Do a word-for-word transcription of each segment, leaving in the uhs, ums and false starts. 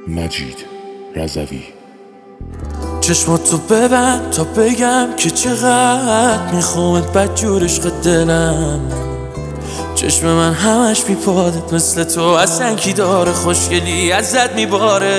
مجید رضوی. چشماتو ببند تا بگم که چقدر میخوامت بدجور عشق دلم. چشم من همش بیپادت مثل تو اصلا کی داره، خوشگلی ازت میباره.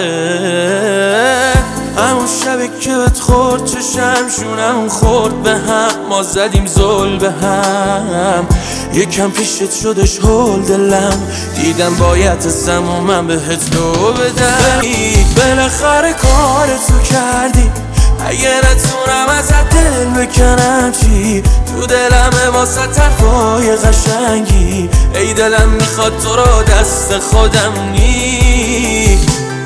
همون شبه که بهت خورد چشم شونم خورد به هم، ما زدیم زل به هم. یکم پیشت شدش هول دلم، دیدم باید ازم و من بهت لو بدم. بالاخره کار تو کردی، اگه نتونم ازت دل بکنم چی؟ تو دلمه واسه طرفای قشنگی، ای دلم میخواد تو رو دست خودم نی.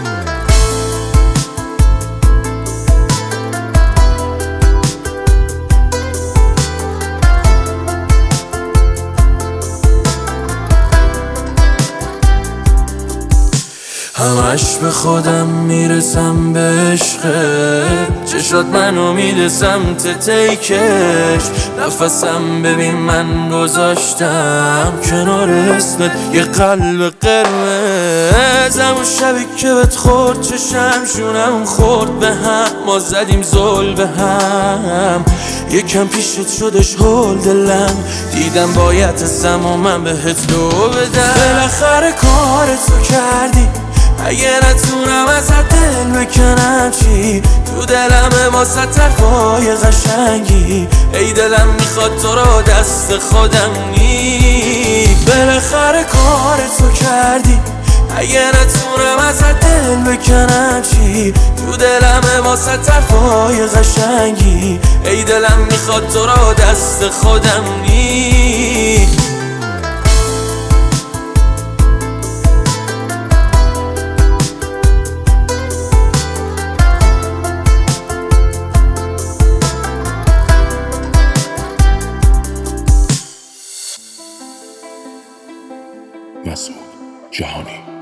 همش به خودم میرسم به عشقت، چشات منو میده سمت تیکش. نفسم ببین من گذاشتم کنار اسمت یه قلب قرمز. همون شبی که بهت خورد چشم شونم خورد به هم، ما زدیم زل به هم. یکم پیشت شدش هول دلم، دیدم باید ازم و من بهت لو بدم. بالاخره کار تو کردی، اگه نتونم ازت دل بکنم چی؟ تو دلمه واسه طرفای قشنگی، ای دلم میخواد تو رو دست خودم نی. بالاخره کار تو کردی، اگه نتونم ازت دل بکنم چی؟ تو دلمه واسه طرفای قشنگی، ای دلم میخواد تو رو دست خودم نی. مسعود جهانی.